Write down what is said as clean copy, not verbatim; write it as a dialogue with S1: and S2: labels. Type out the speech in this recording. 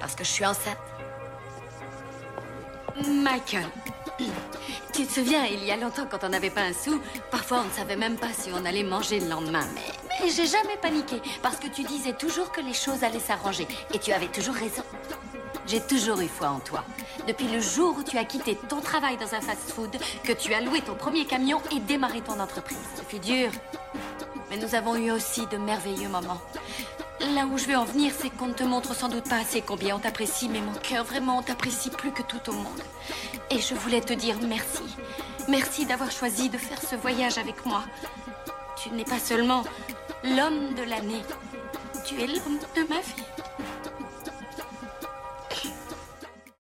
S1: Parce que je suis enceinte.
S2: Michael, tu te souviens, il y a longtemps, quand on n'avait pas un sou, parfois on ne savait même pas si on allait manger le lendemain. Mais j'ai jamais paniqué, parce que tu disais toujours que les choses allaient s'arranger. Et tu avais toujours raison. J'ai toujours eu foi en toi. Depuis le jour où tu as quitté ton travail dans un fast-food, que tu as loué ton premier camion et démarré ton entreprise. Ce fut dur, mais nous avons eu aussi de merveilleux moments. Là où je veux en venir, c'est qu'on ne te montre sans doute pas assez combien on t'apprécie, mais mon cœur, vraiment, on t'apprécie plus que tout au monde. Et je voulais te dire merci. Merci d'avoir choisi de faire ce voyage avec moi. Tu n'es pas seulement l'homme de l'année, tu es l'homme de ma vie.